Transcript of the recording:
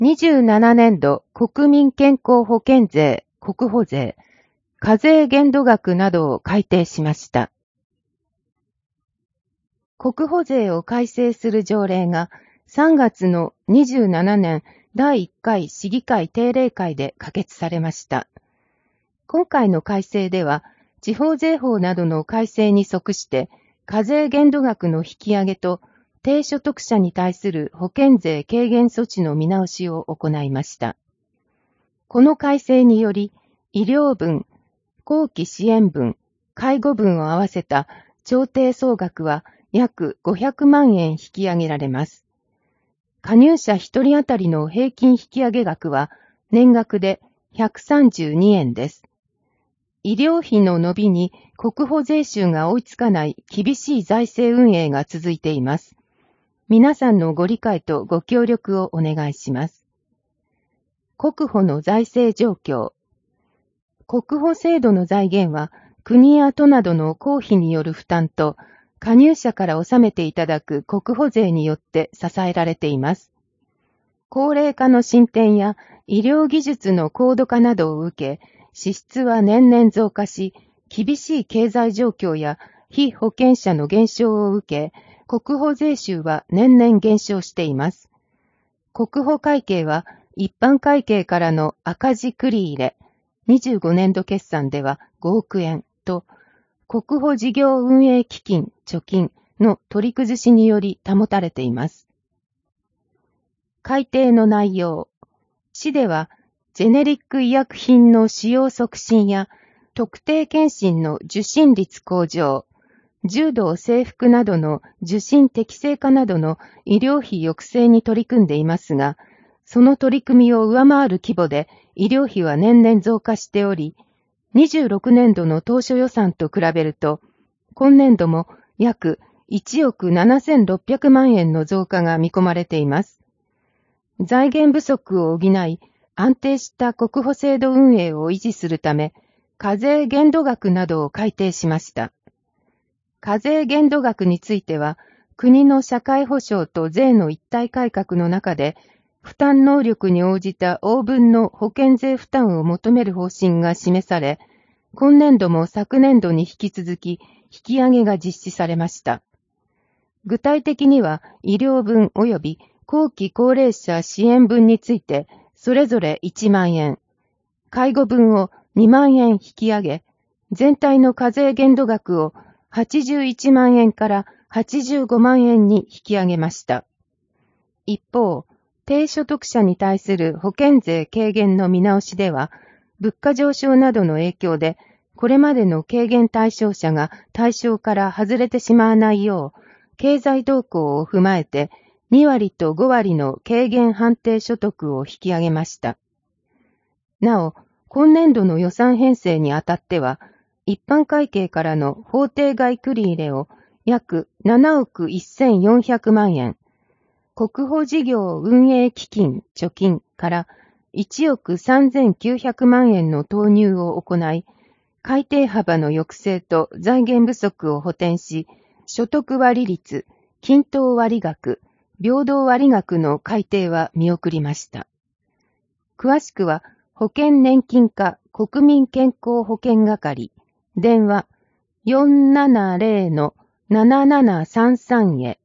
27年度国民健康保険税、国保税、課税限度額などを改定しました。国保税を改正する条例が3月の27年第1回市議会定例会で可決されました。今回の改正では、地方税法などの改正に即して、課税限度額の引き上げと、低所得者に対する保険税軽減措置の見直しを行いました。この改正により、医療分、後期支援分、介護分を合わせた調停総額は約500万円引き上げられます。加入者1人当たりの平均引き上げ額は年額で132円です。医療費の伸びに国保税収が追いつかない厳しい財政運営が続いています。皆さんのご理解とご協力をお願いします。国保の財政状況。国保制度の財源は国や都などの公費による負担と加入者から納めていただく国保税によって支えられています。高齢化の進展や医療技術の高度化などを受け、支出は年々増加し、厳しい経済状況や被保険者の減少を受け、国保税収は年々減少しています。国保会計は一般会計からの赤字繰り入れ、25年度決算では5億円と、国保事業運営基金貯金の取り崩しにより保たれています。改定の内容。市では、ジェネリック医薬品の使用促進や、特定健診の受診率向上、柔道制服などの受診適正化などの医療費抑制に取り組んでいますが、その取り組みを上回る規模で医療費は年々増加しており、26年度の当初予算と比べると、今年度も約1億7600万円の増加が見込まれています。財源不足を補い、安定した国保制度運営を維持するため、課税限度額などを改定しました。課税限度額については、国の社会保障と税の一体改革の中で、負担能力に応じた応分の保険税負担を求める方針が示され、今年度も昨年度に引き続き引き上げが実施されました。具体的には、医療分及び後期高齢者支援分について、それぞれ1万円、介護分を2万円引き上げ、全体の課税限度額を81万円から85万円に引き上げました。一方、低所得者に対する保険税軽減の見直しでは、物価上昇などの影響で、これまでの軽減対象者が対象から外れてしまわないよう、経済動向を踏まえて2割と5割の軽減判定所得を引き上げました。なお、今年度の予算編成にあたっては、一般会計からの法定外繰り入れを約7億1400万円、国保事業運営基金貯金から1億3900万円の投入を行い、改定幅の抑制と財源不足を補填し、所得割率、均等割額、平等割額の改定は見送りました。詳しくは、保険年金課国民健康保険係、電話 470-7733 へ。